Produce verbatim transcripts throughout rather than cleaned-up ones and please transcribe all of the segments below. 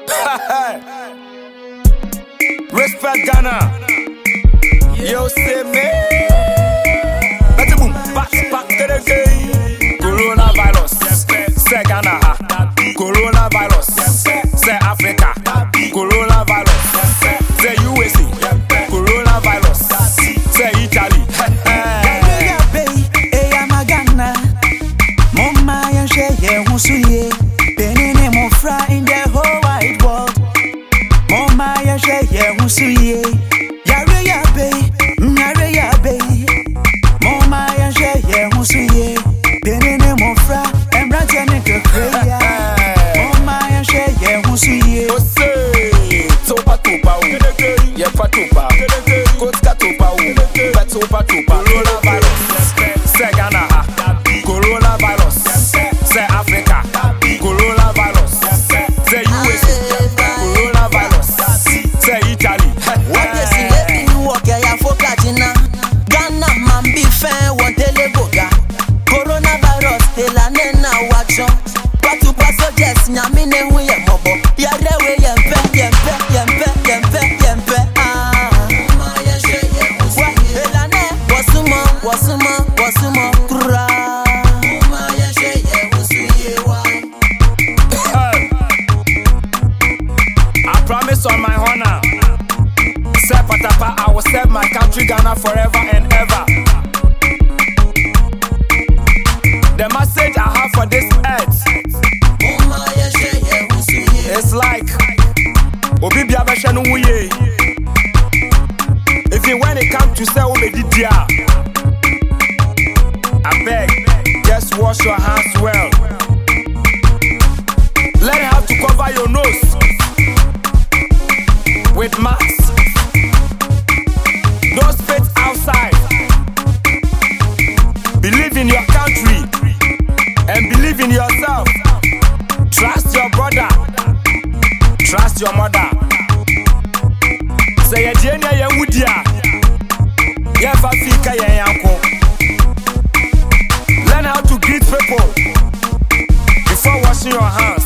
Respect Ghana. Yo, say me. Let's boom, back, back to the game. Coronavirus, say Ghana. Coronavirus, say Africa. Coronavirus, say U S A. Coronavirus, say Italy. Yeah, baby, hey, I'm a Ghana. Mama, you share your musuye. Penny, mo fra in the whole wide world. Mama, you share your musuye. Yare ya baby, yare ya baby. Mama, you share your musuye. Penny, mo fra, and brother, nigga, crazy. Mama, you share your musuye. Topa topa, yeah, patopa. Kotka topa, patopa topa. Coronavirus, say Ghana. Coronavirus, say Africa. Coronavirus, say U S A. Coronavirus, say Italy. What you see, let me walk ya for Kajina. Ghana man be fair, one teleboga. Coronavirus, hela nena wacho. Patu paso just nyamine huye mobo. Yarewe yempe, yempe, yempe, yempe, yempe. Ah, hela ne, wasumo, wasumo, wasumo, kura. I promise on my honor, say patapa, I will serve my country Ghana forever and ever. The message I have for this earth, it's like Obi Biabesha no wuye. Even when it comes to say Obedidia, I beg, just wash your hands well. Let it have to cover your nose with masks. Don't spit outside. Believe in your country and believe in yourself. Trust your brother. Trust your mother. Say Jenia ya wudia. Ya fafika ya yanko. Learn how to greet people before washing your hands.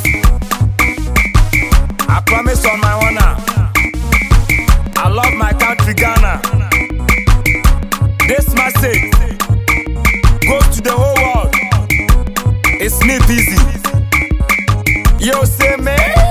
I promise on my honor, I love my country Ghana. This message goes to the whole world. It's me busy. Yo, say me.